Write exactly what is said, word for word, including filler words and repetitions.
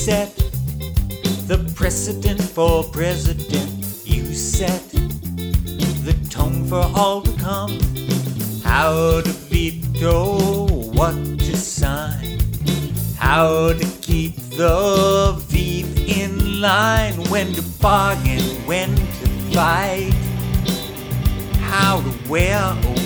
set the precedent for president. You set the tone for all to come. How to veto, what to sign. How to keep the thief in line. When to bargain, when to fight. How to wear